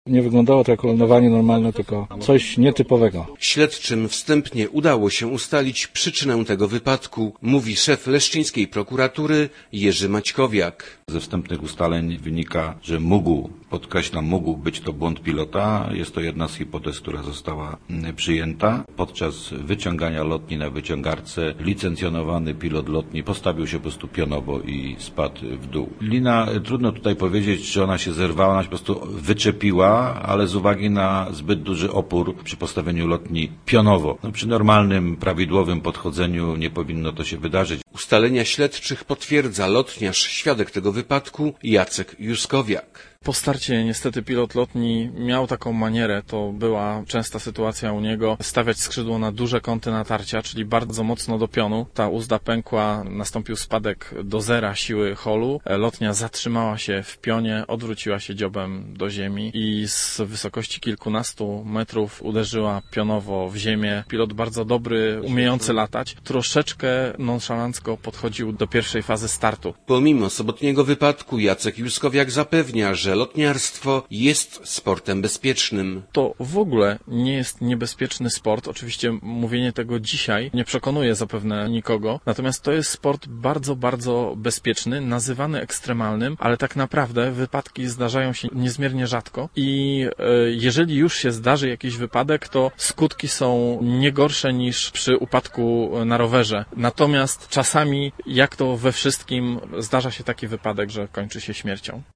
Nie wyglądało to jako lądowanie normalne, tylko coś nietypowego. Śledczym wstępnie udało się ustalić przyczynę tego wypadku, mówi szef leszczyńskiej prokuratury Jerzy Maćkowiak. Ze wstępnych ustaleń wynika, że podkreślam, mógł być to błąd pilota. Jest to jedna z hipotez, która została przyjęta. Podczas wyciągania lotni na wyciągarce licencjonowany pilot lotni postawił się po prostu pionowo i spadł w dół. Lina, trudno tutaj powiedzieć, czy ona się zerwała, ona się po prostu wyczepiła, ale z uwagi na zbyt duży opór przy postawieniu lotni pionowo. Przy normalnym, prawidłowym podchodzeniu nie powinno to się wydarzyć. Ustalenia śledczych potwierdza lotniarz, świadek tego wypadku Jacek Juskowiak. Po starcie niestety pilot lotni miał taką manierę, to była częsta sytuacja u niego, stawiać skrzydło na duże kąty natarcia, czyli bardzo mocno do pionu. Ta uzda pękła, nastąpił spadek do zera siły holu. Lotnia zatrzymała się w pionie, odwróciła się dziobem do ziemi i z wysokości kilkunastu metrów uderzyła pionowo w ziemię. Pilot bardzo dobry, umiejący latać, troszeczkę nonszalancko podchodził do pierwszej fazy startu. Pomimo sobotniego wypadku Jacek Juskowiak zapewnia, że lotniarstwo jest sportem bezpiecznym. To w ogóle nie jest niebezpieczny sport. Oczywiście mówienie tego dzisiaj nie przekonuje zapewne nikogo. Natomiast to jest sport bardzo, bardzo bezpieczny, nazywany ekstremalnym, ale tak naprawdę wypadki zdarzają się niezmiernie rzadko i jeżeli już się zdarzy jakiś wypadek, to skutki są nie gorsze niż przy upadku na rowerze. Natomiast czasami, jak to we wszystkim, zdarza się taki wypadek, że kończy się śmiercią.